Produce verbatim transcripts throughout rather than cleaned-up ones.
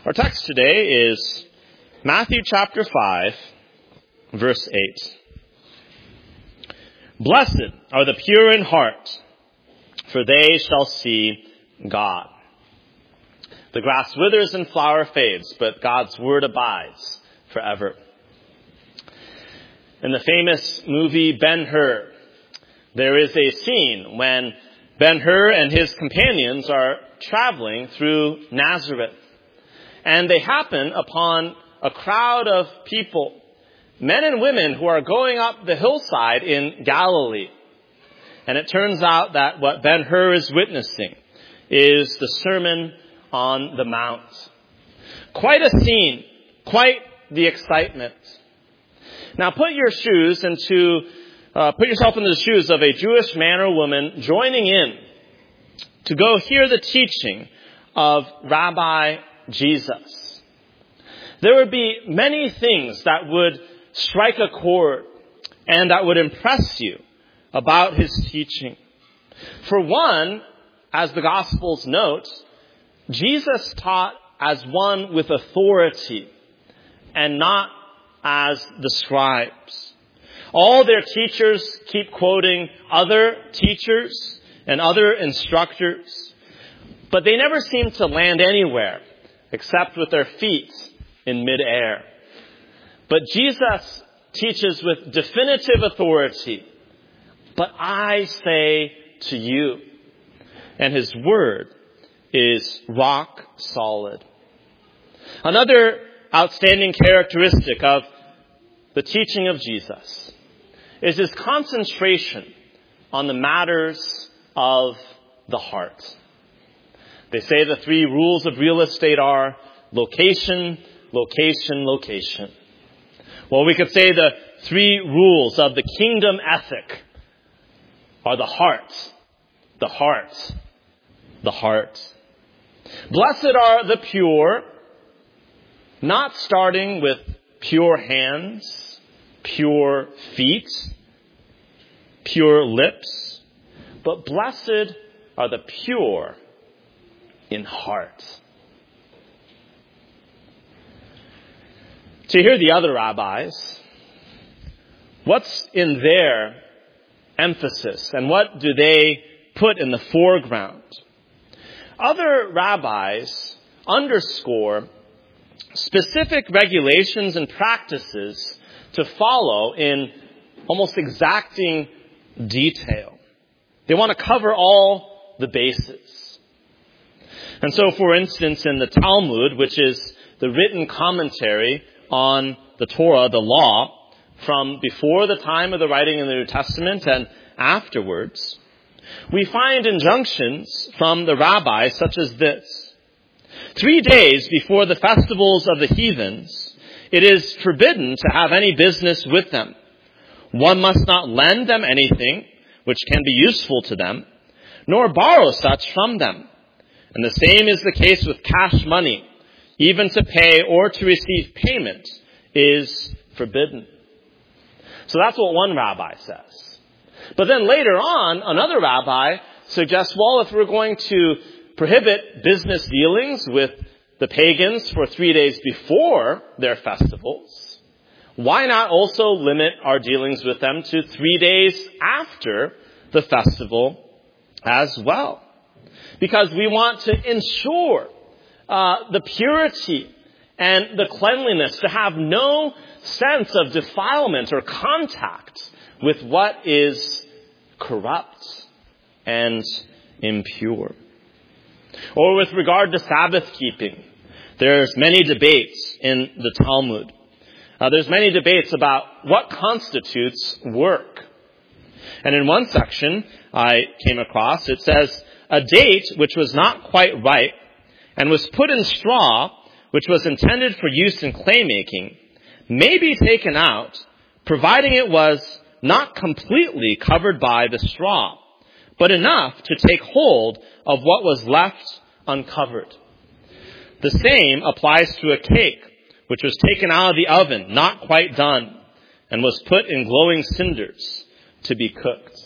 Our text today is Matthew chapter five, verse eight. Blessed are the pure in heart, for they shall see God. The grass withers and flower fades, but God's word abides forever. In the famous movie Ben-Hur, there is a scene when Ben-Hur and his companions are traveling through Nazareth. And they happen upon a crowd of people, men and women who are going up the hillside in Galilee. And it turns out that what Ben-Hur is witnessing is the Sermon on the Mount. Quite a scene, quite the excitement. Now put your shoes into, uh, put yourself into the shoes of a Jewish man or woman joining in to go hear the teaching of Rabbi Jesus. There would be many things that would strike a chord and that would impress you about his teaching. For one, as the Gospels note, Jesus taught as one with authority and not as the scribes. All their teachers keep quoting other teachers and other instructors, but they never seem to land anywhere except with their feet in midair. But Jesus teaches with definitive authority, but I say to you, and his word is rock solid. Another outstanding characteristic of the teaching of Jesus is his concentration on the matters of the heart. They say the three rules of real estate are location, location, location. Well, we could say the three rules of the kingdom ethic are the heart, the heart, the heart. Blessed are the pure, not starting with pure hands, pure feet, pure lips, but blessed are the pure in heart. To hear the other rabbis, what's in their emphasis and what do they put in the foreground? Other rabbis underscore specific regulations and practices to follow in almost exacting detail. They want to cover all the bases. And so, for instance, in the Talmud, which is the written commentary on the Torah, the law, from before the time of the writing in the New Testament and afterwards, we find injunctions from the rabbis such as this. Three days before the festivals of the heathens, it is forbidden to have any business with them. One must not lend them anything which can be useful to them, nor borrow such from them. And the same is the case with cash money. Even to pay or to receive payment is forbidden. So that's what one rabbi says. But then later on, another rabbi suggests, well, if we're going to prohibit business dealings with the pagans for three days before their festivals, why not also limit our dealings with them to three days after the festival as well? Because we want to ensure uh, the purity and the cleanliness, to have no sense of defilement or contact with what is corrupt and impure. Or with regard to Sabbath keeping, there's many debates in the Talmud. Uh, there's many debates about what constitutes work. And in one section I came across, it says, a date which was not quite ripe and was put in straw, which was intended for use in clay making, may be taken out, providing it was not completely covered by the straw, but enough to take hold of what was left uncovered. The same applies to a cake, which was taken out of the oven, not quite done, and was put in glowing cinders to be cooked.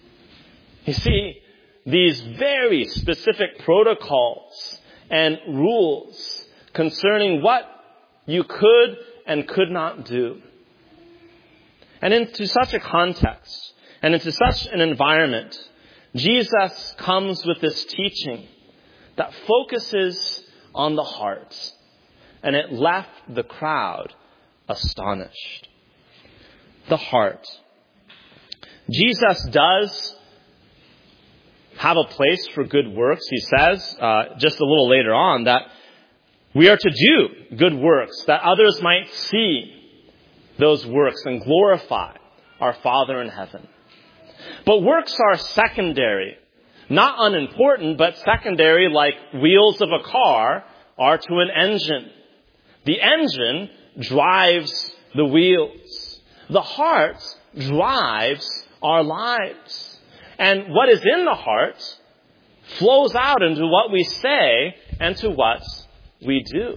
You see, these very specific protocols and rules concerning what you could and could not do. And into such a context, and into such an environment, Jesus comes with this teaching that focuses on the heart. And it left the crowd astonished. The heart. Jesus does have a place for good works. He says, uh, just a little later on, that we are to do good works, that others might see those works and glorify our Father in heaven. But works are secondary. Not unimportant, but secondary, like wheels of a car are to an engine. The engine drives the wheels. The heart drives our lives. And what is in the heart flows out into what we say and to what we do.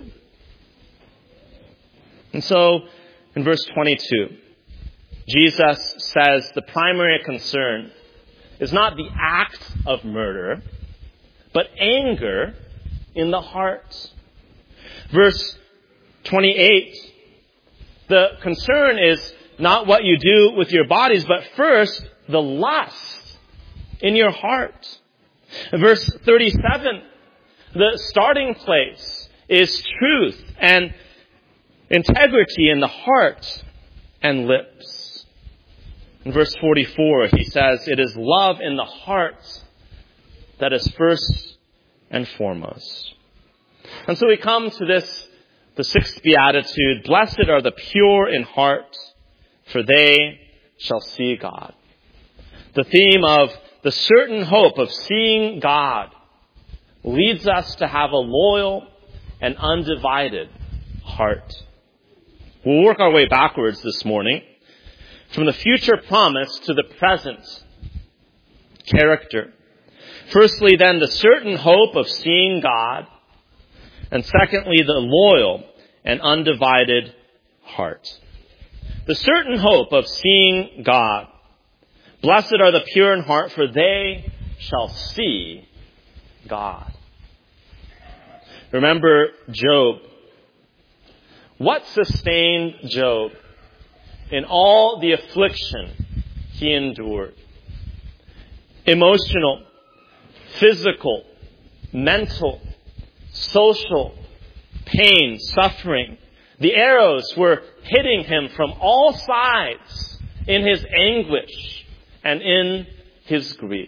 And so, in verse twenty-two, Jesus says the primary concern is not the act of murder, but anger in the heart. Verse twenty-eight, the concern is not what you do with your bodies, but first, the lust in your heart. Verse thirty-seven, the starting place is truth and integrity in the heart and lips. In verse forty-four, he says, it is love in the heart that is first and foremost. And so we come to this, the sixth beatitude, blessed are the pure in heart, for they shall see God. The theme of the certain hope of seeing God leads us to have a loyal and undivided heart. We'll work our way backwards this morning from the future promise to the present character. Firstly, then, the certain hope of seeing God. And secondly, the loyal and undivided heart. The certain hope of seeing God. Blessed are the pure in heart, for they shall see God. Remember Job. What sustained Job in all the affliction he endured? Emotional, physical, mental, social, pain, suffering. The arrows were hitting him from all sides in his anguish and in his grief.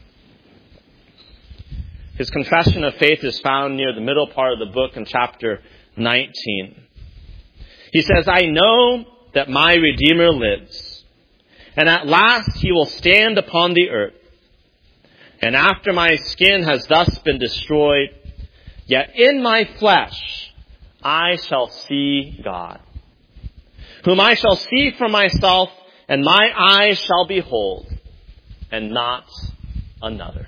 His confession of faith is found near the middle part of the book in chapter nineteen. He says, I know that my Redeemer lives, and at last he will stand upon the earth. And after my skin has thus been destroyed, yet in my flesh I shall see God, whom I shall see for myself, and my eyes shall behold, and not another.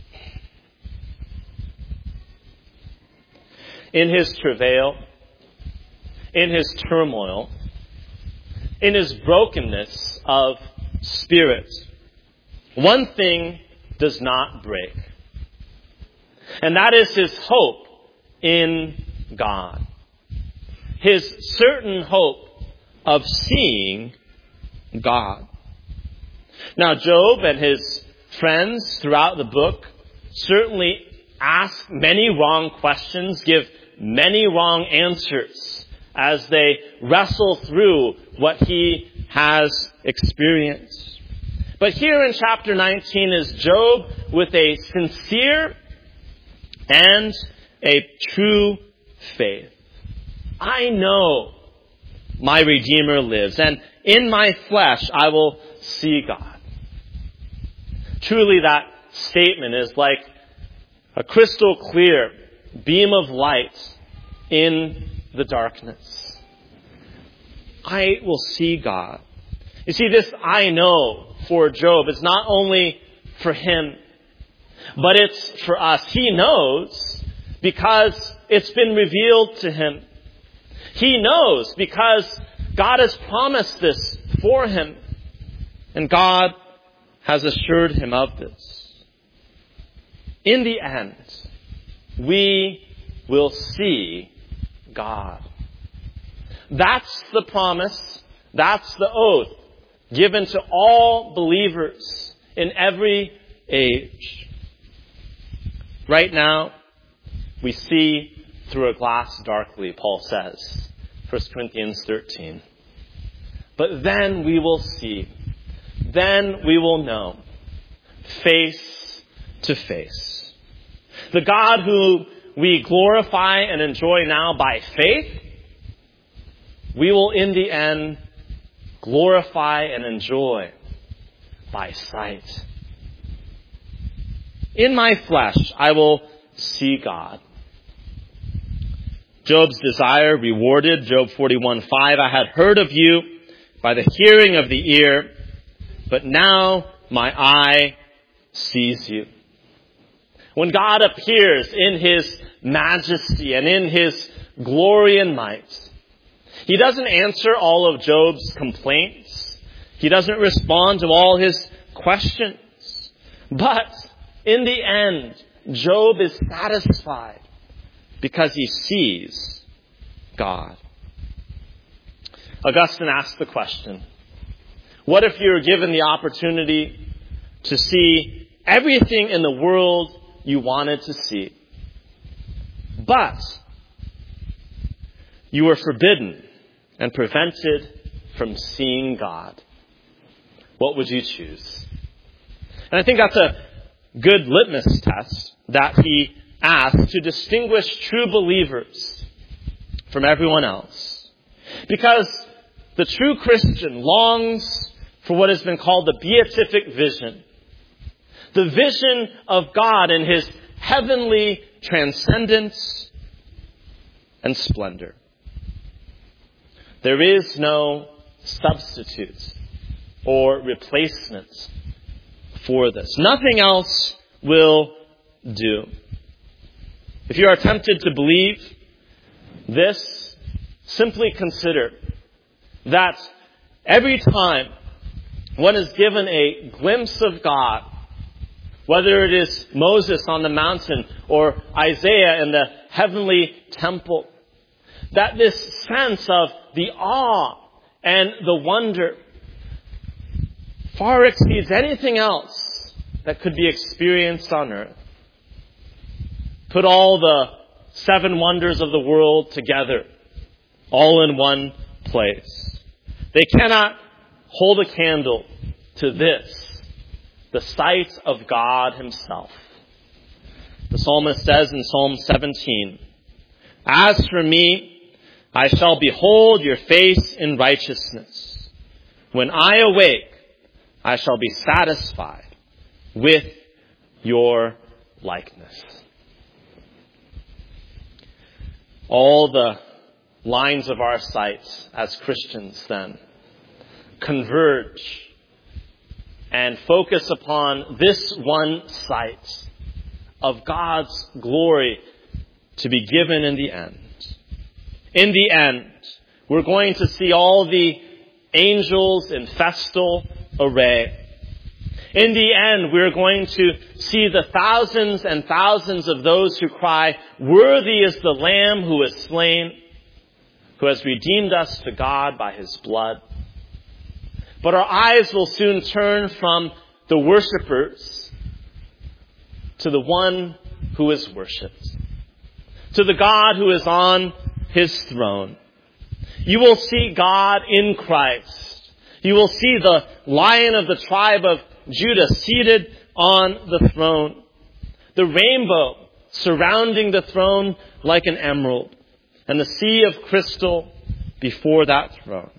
In his travail, in his turmoil, in his brokenness of spirit, one thing does not break. And that is his hope in God. His certain hope of seeing God. Now, Job and his friends throughout the book certainly ask many wrong questions, give many wrong answers as they wrestle through what he has experienced. But here in chapter nineteen is Job with a sincere and a true faith. I know my Redeemer lives, and in my flesh I will see God. Truly, that statement is like a crystal clear beam of light in the darkness. I will see God. You see, this I know for Job is not only for him, but it's for us. He knows because it's been revealed to him. He knows because God has promised this for him, and God has assured him of this. In the end, we will see God. That's the promise. That's the oath given to all believers in every age. Right now, we see through a glass darkly, Paul says, First Corinthians thirteen. But then we will see, then we will know, face to face. The God who we glorify and enjoy now by faith, we will in the end glorify and enjoy by sight. In my flesh, I will see God. Job's desire rewarded. Job forty-one five, I had heard of you by the hearing of the ear, but now my eye sees you. When God appears in His majesty and in His glory and might, He doesn't answer all of Job's complaints. He doesn't respond to all his questions. But in the end, Job is satisfied because he sees God. Augustine asked the question, what if you were given the opportunity to see everything in the world you wanted to see, but you were forbidden and prevented from seeing God? What would you choose? And I think that's a good litmus test that he asked to distinguish true believers from everyone else. Because the true Christian longs for what has been called the beatific vision. The vision of God in His heavenly transcendence and splendor. There is no substitute or replacement for this. Nothing else will do. If you are tempted to believe this, simply consider that every time one is given a glimpse of God, whether it is Moses on the mountain or Isaiah in the heavenly temple, that this sense of the awe and the wonder far exceeds anything else that could be experienced on earth. Put all the seven wonders of the world together, all in one place. They cannot hold a candle to this, the sight of God Himself. The psalmist says in Psalm seventeen, as for me, I shall behold your face in righteousness. When I awake, I shall be satisfied with your likeness. All the lines of our sights as Christians then converge and focus upon this one sight of God's glory to be given in the end. In the end, we're going to see all the angels in festal array. In the end, we're going to see the thousands and thousands of those who cry, worthy is the Lamb who is slain, who has redeemed us to God by His blood. But our eyes will soon turn from the worshipers to the one who is worshipped, to the God who is on His throne. You will see God in Christ. You will see the Lion of the tribe of Judah seated on the throne. The rainbow surrounding the throne like an emerald, and the sea of crystal before that throne.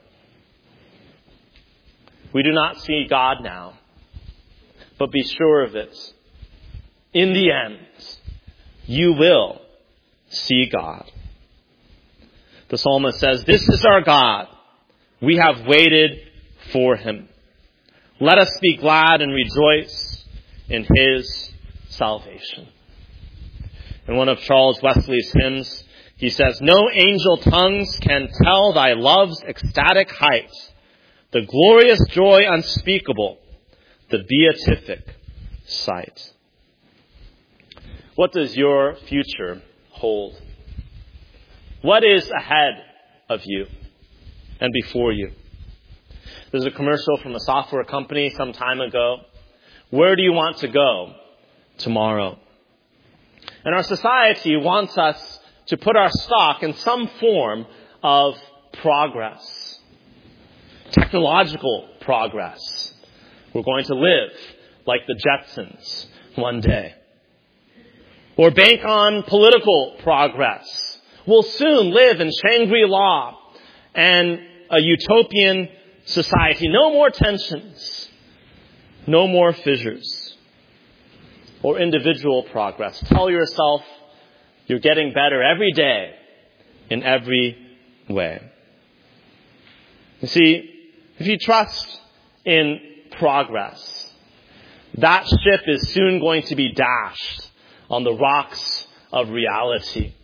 We do not see God now, but be sure of it. In the end, you will see God. The psalmist says, this is our God. We have waited for Him. Let us be glad and rejoice in His salvation. In one of Charles Wesley's hymns, he says, no angel tongues can tell thy love's ecstatic height, the glorious joy unspeakable, the beatific sight. What does your future hold? What is ahead of you and before you? There's a commercial from a software company some time ago. Where do you want to go tomorrow? And our society wants us to put our stock in some form of progress. Technological progress. We're going to live like the Jetsons one day. Or bank on political progress. We'll soon live in Shangri-La and a utopian society. No more tensions. No more fissures. Or individual progress. Tell yourself you're getting better every day in every way. You see, if you trust in progress, that ship is soon going to be dashed on the rocks of reality.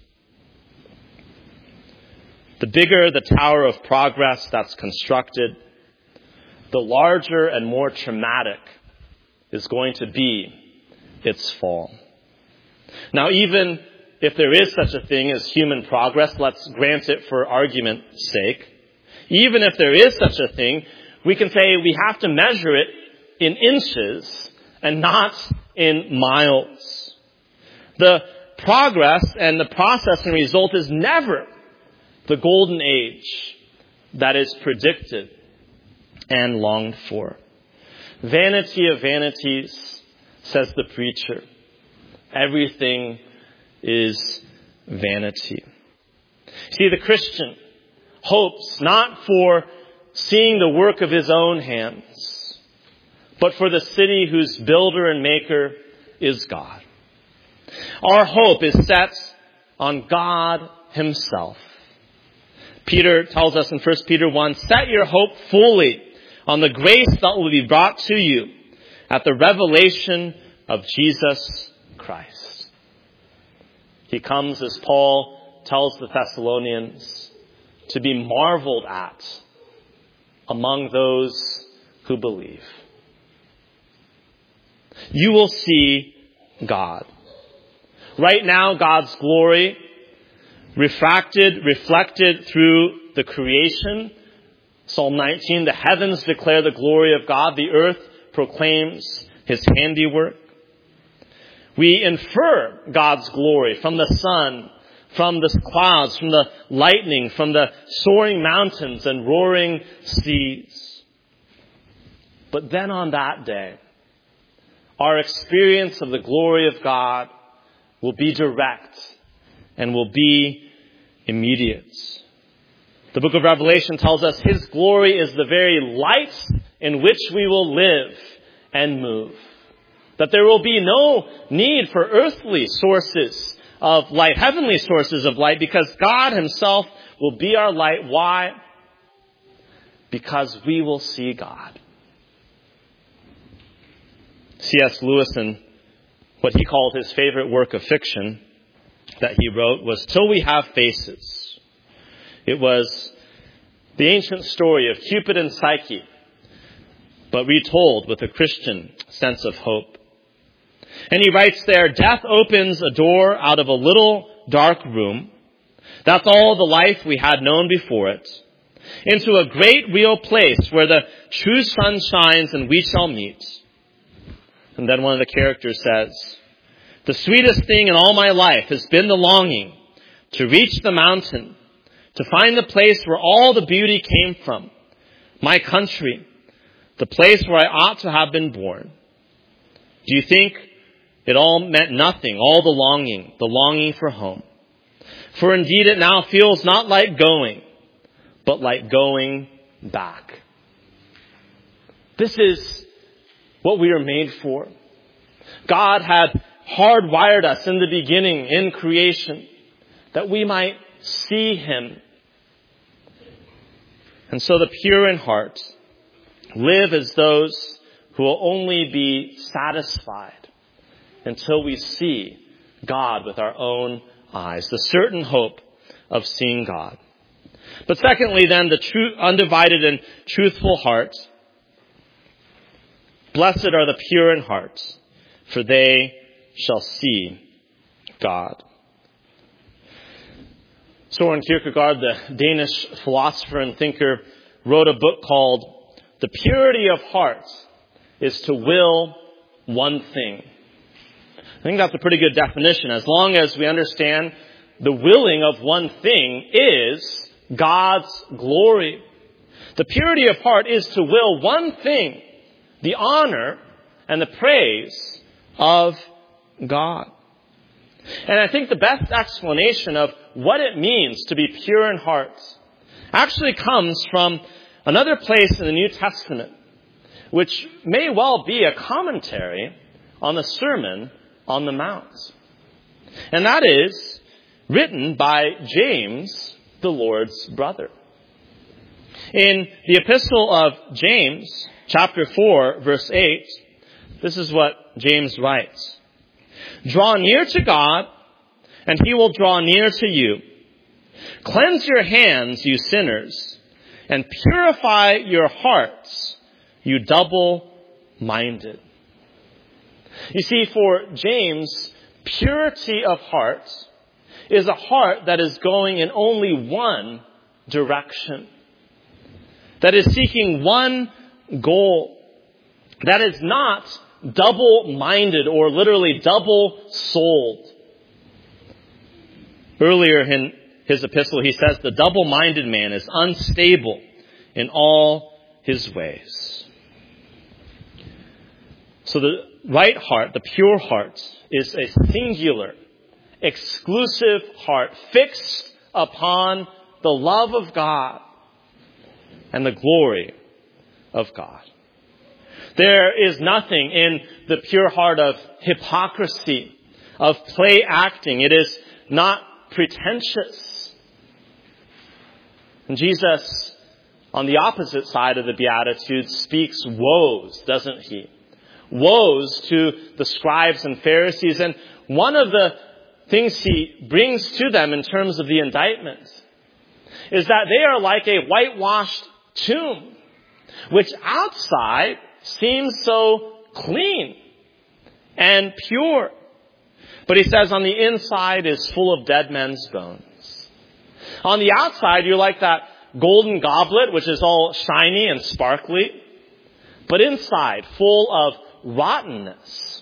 The bigger the tower of progress that's constructed, the larger and more traumatic is going to be its fall. Now, even if there is such a thing as human progress, let's grant it for argument's sake. Even if there is such a thing, we can say we have to measure it in inches and not in miles. The progress and the process and result is never the golden age that is predicted and longed for. Vanity of vanities, says the preacher. Everything is vanity. See, the Christian hopes not for seeing the work of his own hands, but for the city whose builder and maker is God. Our hope is set on God himself. Peter tells us in First Peter one, set your hope fully on the grace that will be brought to you at the revelation of Jesus Christ. He comes, as Paul tells the Thessalonians, to be marveled at among those who believe. You will see God. Right now, God's glory, refracted, reflected through the creation. Psalm nineteen, the heavens declare the glory of God. The earth proclaims his handiwork. We infer God's glory from the sun, from the clouds, from the lightning, from the soaring mountains and roaring seas. But then on that day, our experience of the glory of God will be direct and will be immediate. The book of Revelation tells us his glory is the very light in which we will live and move. That there will be no need for earthly sources of light, heavenly sources of light, because God himself will be our light. Why? Because we will see God. C S Lewis, in what he called his favorite work of fiction that he wrote, was Till We Have Faces. It was the ancient story of Cupid and Psyche, but retold with a Christian sense of hope. And he writes there, death opens a door out of a little dark room. That's all the life we had known before it. Into a great real place where the true sun shines and we shall meet. And then one of the characters says, the sweetest thing in all my life has been the longing to reach the mountain, to find the place where all the beauty came from. My country, the place where I ought to have been born. Do you think it all meant nothing, all the longing, the longing for home? For indeed it now feels not like going, but like going back. This is what we are made for. God had hardwired us in the beginning, in creation, that we might see him. And so the pure in heart live as those who will only be satisfied until we see God with our own eyes. The certain hope of seeing God. But secondly, then, the true, undivided and truthful heart. Blessed are the pure in heart, for they shall see God. Søren Kierkegaard, the Danish philosopher and thinker, wrote a book called The Purity of Heart is to Will One Thing. I think that's a pretty good definition. As long as we understand the willing of one thing is God's glory. The purity of heart is to will one thing, the honor and the praise of God. And I think the best explanation of what it means to be pure in heart actually comes from another place in the New Testament, which may well be a commentary on the Sermon on the Mount. And that is written by James, the Lord's brother. In the epistle of James, chapter four, verse eight, this is what James writes. Draw near to God, and he will draw near to you. Cleanse your hands, you sinners, and purify your hearts, you double-minded. You see, for James, purity of heart is a heart that is going in only one direction, that is seeking one goal, that is not double-minded or literally double-souled. Earlier in his epistle, he says the double-minded man is unstable in all his ways. So the right heart, the pure heart, is a singular, exclusive heart fixed upon the love of God and the glory of God. There is nothing in the pure heart of hypocrisy, of play acting. It is not pretentious. And Jesus, on the opposite side of the Beatitudes, speaks woes, doesn't he? Woes to the scribes and Pharisees. And one of the things he brings to them in terms of the indictment is that they are like a whitewashed tomb, which outside seems so clean and pure. But he says on the inside is full of dead men's bones. On the outside, you're like that golden goblet, which is all shiny and sparkly, but inside full of rottenness.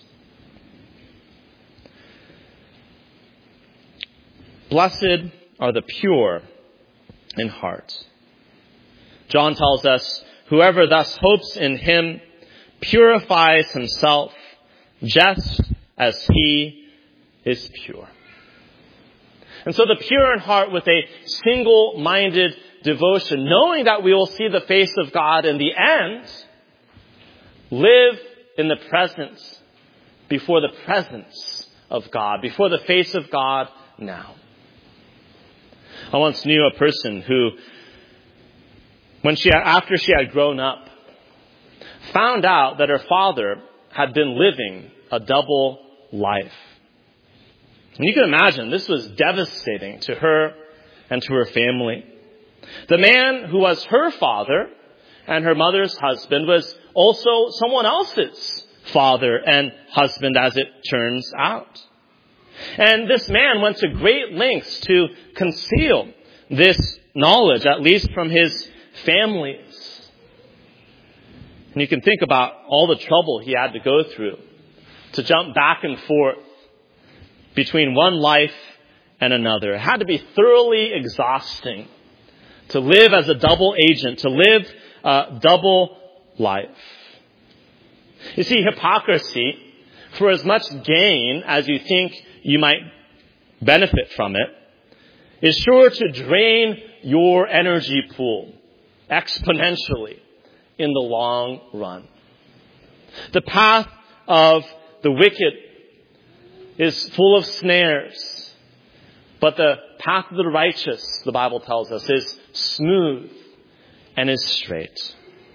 Blessed are the pure in heart. John tells us, whoever thus hopes in him purifies himself just as he is pure. And so the pure in heart with a single-minded devotion, knowing that we will see the face of God in the end, live in the presence, before the presence of God, before the face of God now. I once knew a person who, when she, after she had grown up, found out that her father had been living a double life. And you can imagine this was devastating to her and to her family. The man who was her father and her mother's husband was also someone else's father and husband, as it turns out. And this man went to great lengths to conceal this knowledge, at least from his families. And you can think about all the trouble he had to go through to jump back and forth between one life and another. It had to be thoroughly exhausting to live as a double agent, to live a double life. You see, hypocrisy, for as much gain as you think you might benefit from it, is sure to drain your energy pool exponentially in the long run. The path of the wicked is full of snares, but the path of the righteous, the Bible tells us, is smooth and is straight.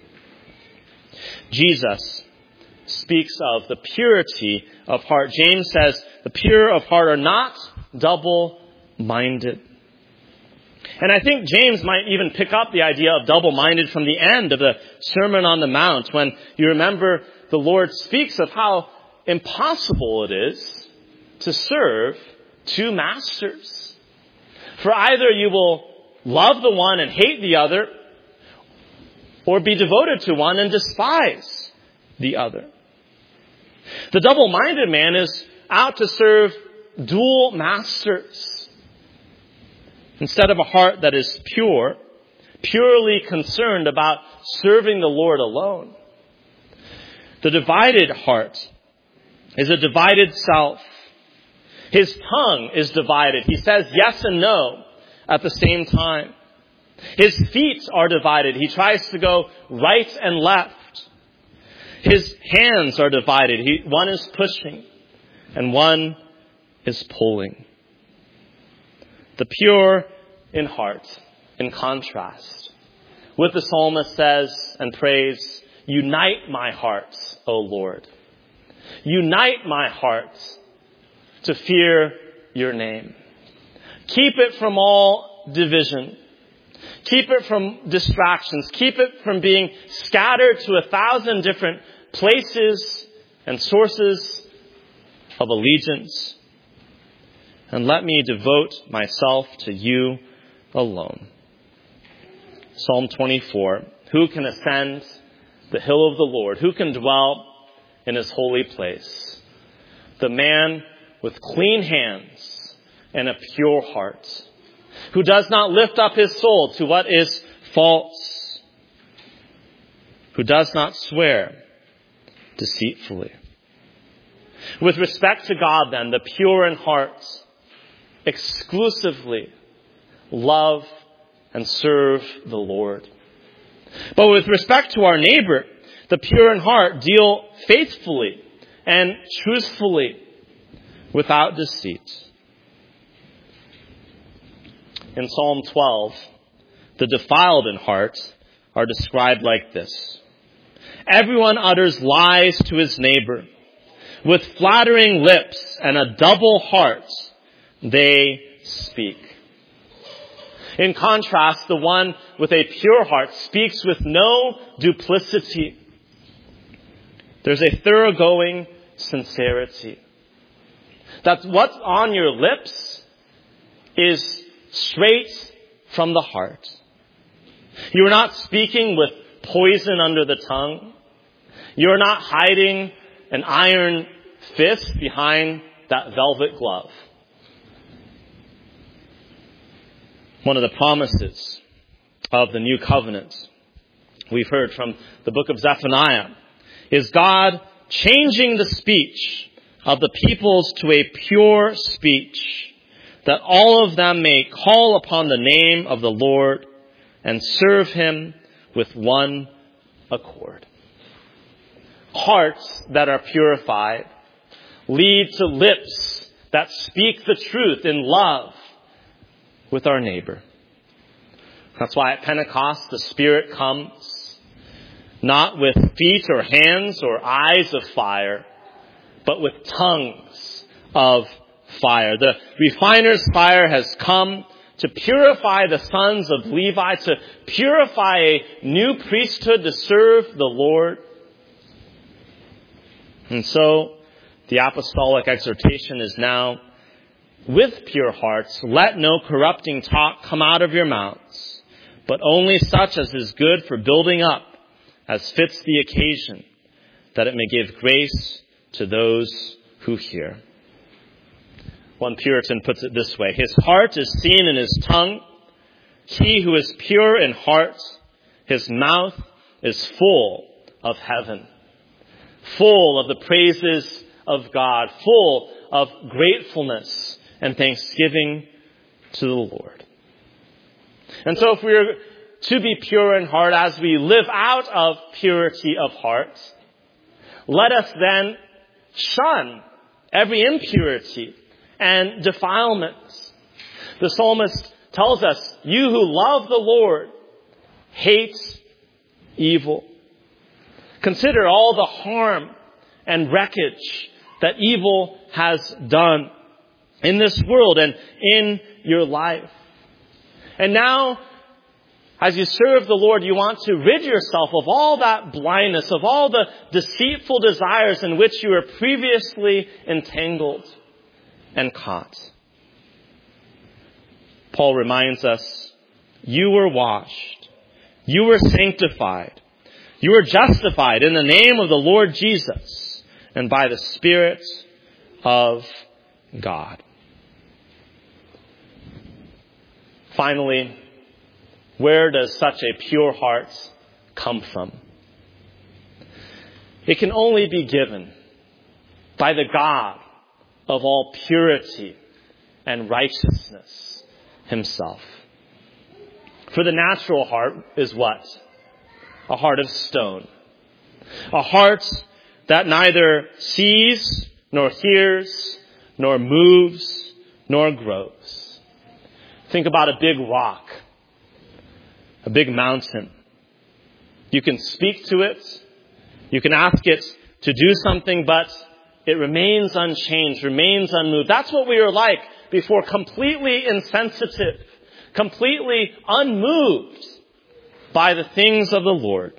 Jesus speaks of the purity of heart. James says the pure of heart are not double-minded. And I think James might even pick up the idea of double-minded from the end of the Sermon on the Mount, when you remember the Lord speaks of how impossible it is to serve two masters. For either you will love the one and hate the other, or be devoted to one and despise the other. The double-minded man is out to serve dual masters instead of a heart that is pure, purely concerned about serving the Lord alone. The divided heart is a divided self. His tongue is divided. He says yes and no at the same time. His feet are divided. He tries to go right and left. His hands are divided. He, one is pushing and one is pulling. The pure in heart, in contrast, with the psalmist says and prays, unite my heart, O Lord. Unite my heart to fear your name. Keep it from all division. Keep it from distractions. Keep it from being scattered to a thousand different places and sources of allegiance. And let me devote myself to you alone. Psalm twenty-four. Who can ascend the hill of the Lord? Who can dwell in his holy place? The man with clean hands and a pure heart, who does not lift up his soul to what is false, who does not swear deceitfully. With respect to God, then, the pure in heart exclusively love and serve the Lord. But with respect to our neighbor, the pure in heart deal faithfully and truthfully without deceit. In Psalm twelve, the defiled in heart are described like this. Everyone utters lies to his neighbor. With flattering lips and a double heart, they speak. In contrast, the one with a pure heart speaks with no duplicity. There's a thoroughgoing sincerity. That what's on your lips is straight from the heart. You are not speaking with poison under the tongue. You are not hiding an iron fist behind that velvet glove. One of the promises of the new covenant we've heard from the book of Zephaniah is God changing the speech of the peoples to a pure speech, that all of them may call upon the name of the Lord and serve him with one accord. Hearts that are purified lead to lips that speak the truth in love with our neighbor. That's why at Pentecost the Spirit comes, not with feet or hands or eyes of fire, but with tongues of fire. The refiner's fire has come to purify the sons of Levi, to purify a new priesthood to serve the Lord. And so the apostolic exhortation is now, with pure hearts, let no corrupting talk come out of your mouths, but only such as is good for building up, as fits the occasion, that it may give grace to those who hear. One Puritan puts it this way: his heart is seen in his tongue. He who is pure in heart, his mouth is full of heaven, full of the praises of God, full of gratefulness and thanksgiving to the Lord. And so if we're to be pure in heart as we live out of purity of heart, let us then shun every impurity and defilement. The psalmist tells us, you who love the Lord, hate evil. Consider all the harm and wreckage that evil has done in this world and in your life. And now, as you serve the Lord, you want to rid yourself of all that blindness, of all the deceitful desires in which you were previously entangled and caught. Paul reminds us, you were washed, you were sanctified, you were justified in the name of the Lord Jesus and by the Spirit of God. Finally, where does such a pure heart come from? It can only be given by the God of all purity and righteousness himself. For the natural heart is what? A heart of stone. A heart that neither sees, nor hears, nor moves, nor grows. Think about a big rock, a big mountain. You can speak to it, you can ask it to do something, but it remains unchanged, remains unmoved. That's what we were like before, completely insensitive, completely unmoved by the things of the Lord.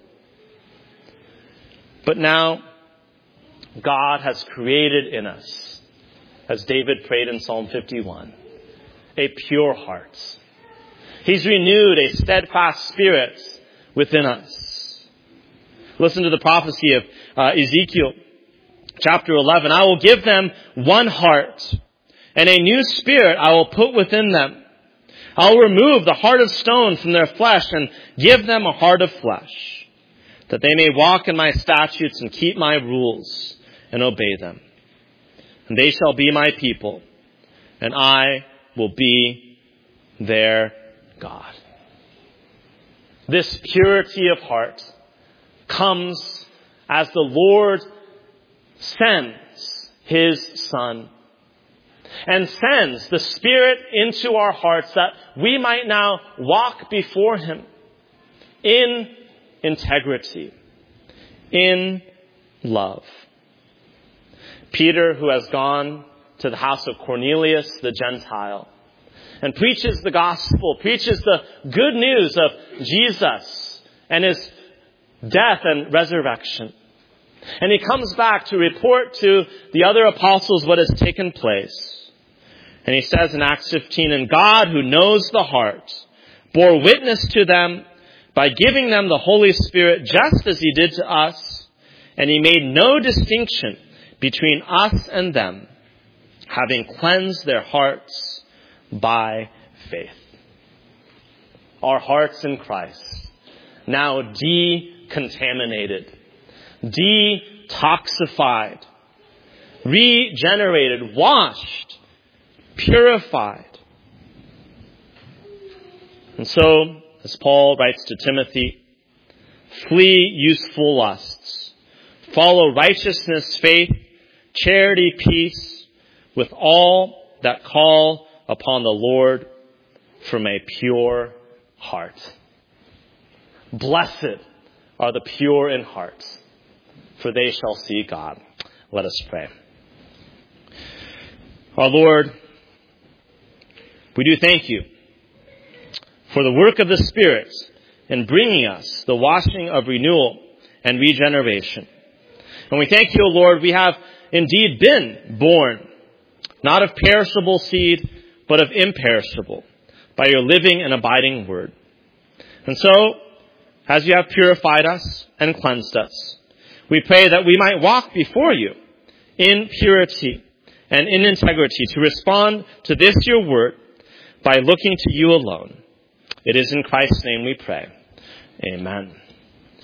But now, God has created in us, as David prayed in Psalm fifty-one, a pure heart. He's renewed a steadfast spirit within us. Listen to the prophecy of uh, Ezekiel chapter eleven. I will give them one heart, and a new spirit I will put within them. I will remove the heart of stone from their flesh and give them a heart of flesh, that they may walk in my statutes and keep my rules and obey them. And they shall be my people, and I will be their God. This purity of heart comes as the Lord sends his Son and sends the Spirit into our hearts that we might now walk before him in integrity, in love. Peter, who has gone to the house of Cornelius the Gentile and preaches the gospel, preaches the good news of Jesus and his death and resurrection. And he comes back to report to the other apostles what has taken place. And he says in Acts fifteen, and God, who knows the heart, bore witness to them by giving them the Holy Spirit just as he did to us. And he made no distinction between us and them, having cleansed their hearts by faith. Our hearts in Christ, now decontaminated, detoxified, regenerated, washed, purified. And so, as Paul writes to Timothy, flee useful lusts, follow righteousness, faith, charity, peace, with all that call upon the Lord from a pure heart. Blessed are the pure in heart, for they shall see God. Let us pray. Our Lord, we do thank you for the work of the Spirit in bringing us the washing of renewal and regeneration. And we thank you, O Lord, we have indeed been born, not of perishable seed, but of imperishable, by your living and abiding word. And so, as you have purified us and cleansed us, we pray that we might walk before you in purity and in integrity to respond to this your word by looking to you alone. It is in Christ's name we pray. Amen.